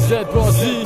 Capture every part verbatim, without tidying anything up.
زد بازی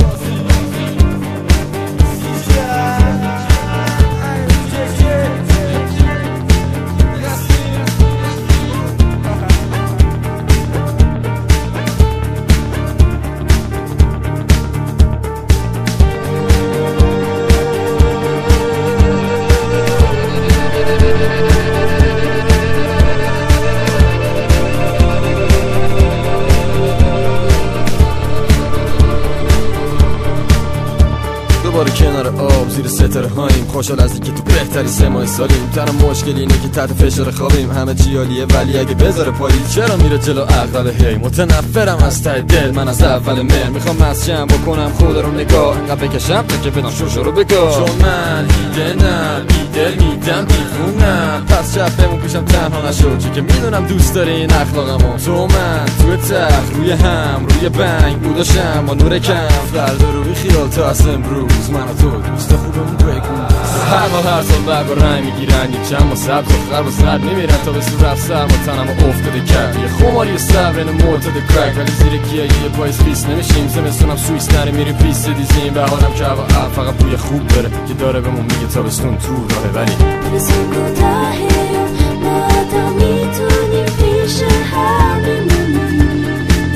دوباره کنار آب زیر ستاره هاییم، خوشحال از اینکه تو بهتری سه ماه سالیم. تنها مشکل اینه که تحت فشار خوابیم، همه چی عالیه ولی اگه بذاره پایی چرا میره جلو عقل. هی متنفرم از ته دل من از اول مهر، میخوام مسجم بکنم خود رو نگاه انقدر بکشم تا که بدان شوشو رو بگاه. چون من ایدنم ایدل میدم دیوونم، پس شب بمون پیشم تنها نشو چون که میدونم دوست داری این اخلاقمو. تو من توی تخت روی هم روی بنگ بوداشم با نور کم، فردا رو بی خیال تا از امروز من و تو دوست خوبمون بگو. هر ما هر سال برگ و رنگ میگیرن، یک چند ما سبز و خرب و زرد میمیرن تا به سو رفت سر ما تنم و افتاده کرد یه خماری صبر این معتاد کرک، ولی زیر گیه یه پایز پیس نمیشیم. زمستونم سویس نری میری پیس دیزیم، بهارم که هوا اب فقط بوی خوب داره که داره بهمون میگه تابستون تو راهه. ولی تابستون کوتاهه ما تا میتونیم پیش هم بمونیم،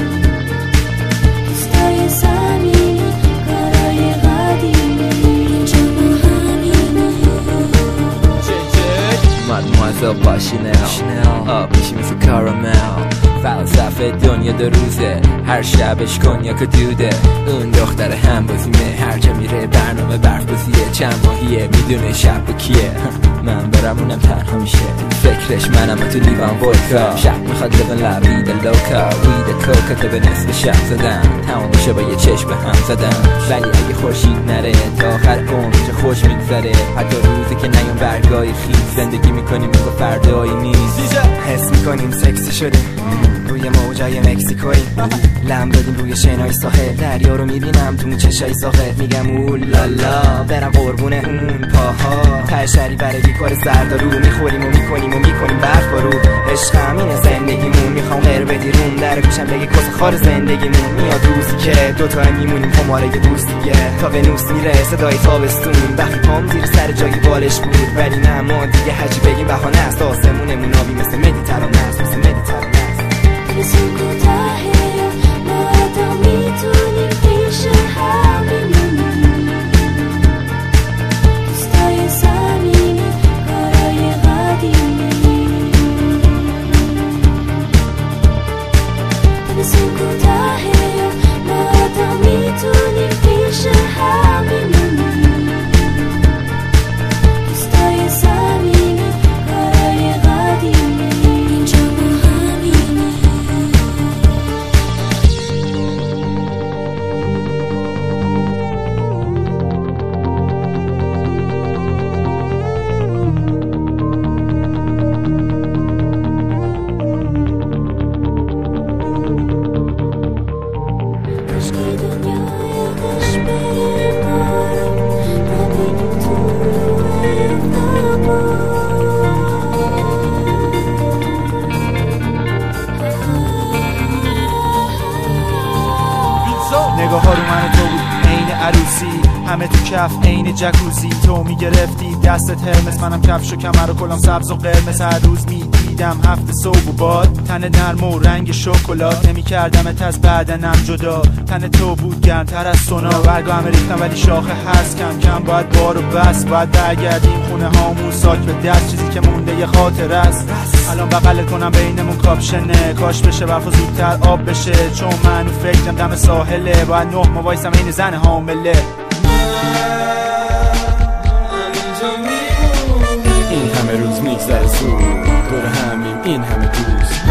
دوستای صمیمی کارای قدیمی اینجا با همینه. Mademoiselle با شنل آب میشی مثل کارامل، فلسفه دنیا دو روزه هر شبش کنیاک و دوده. اون دختر هم بازیمه هر جا میره برنامه برف بازیه، چند ماهیه میدونه شب کیه. من برم اونم تنها میشه فکرش منم تو لیوان ودکا، شب میخواد لبن لبید لوکا وید کوکا تا به نصف شب زدن تمام میشه با یه چشم به هم زدن. ولی اگه خورشید نره تا آخر عمر چه خوش میگذره، حتی روزی که نیام برگای خیز زندگی میکنیم مثل فردایی نیست. حس میکنیم سکسی شدیم روی موجای مکزیکویی، لم دادیم روی شنای ساحل، دریا رو میبینم تو چشای ساحل، میگم اولالا برم قربون اون پاها. تشری برای کار زردارو میخوریم و میکنیم و میکنیم برف بارو. عشق همینه زندگیمون، میخوام غیر بدی روم در گوشم بگی کس خار زندگیمون. میاد روزی که دوتا میمونیم خماره دوستیه تا به نوس میره صدای تابستون. وقتی پام زیر سر جایی بالش بود ولی نه ما دیگه هرچی بگیم بهانه است. آسمونمون آبی مثل مدیترانه است، مثل مدیترانه است. تابستون کوتاهه ما تا میتونیم پیش هم بمونیم، دوستای صمیمی کارای قدیمی. تابستون کوتاهه ما تا میتونیم پیش هم بمونیم، دوستای صمیمی کارای قدیمی اینجا با همینه. عشقی دنیای قش بره بارم نبینیم تو افتابا. نگاه ها رو من و تو بود عین عروسی، همه تو کف عین جکوزی. تو میگرفتی دستت هرمس، منم کفش و کمر و کلام سبز و قرمز. هر روز میدیدم هفت صبح و باد، تن نرم و رنگ شکلات. نمیکردمت از بدنم جدا، تن تو بود گرمتر از سونا. برگا همه ریختم ولی شاخه هست کم کم، باید بارو بس باید برگردیم خونه هامون ساک به دست. چیزی که مونده یه خاطر است، الان بغلت کنم بینمون کاپشنه. کاش بشه برف و زودتر آب بشه، چون منو فکرم دم ساحله. باید نه ما وایسم این زن حامله. این همه روز میگذره زود دور همیم این همه دوست.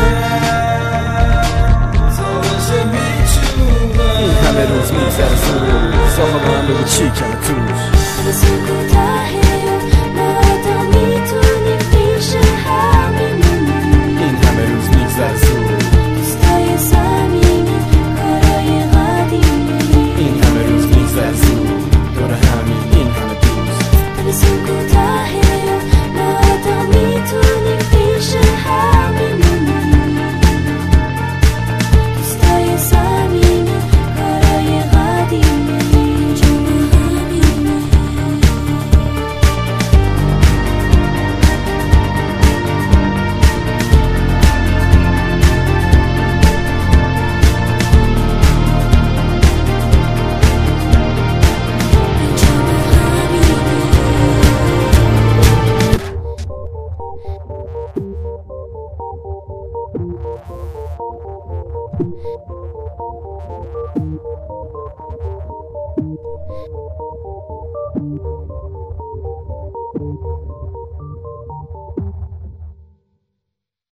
این همه روز میگذره زود ساخه با هم بگو چی کمه توش.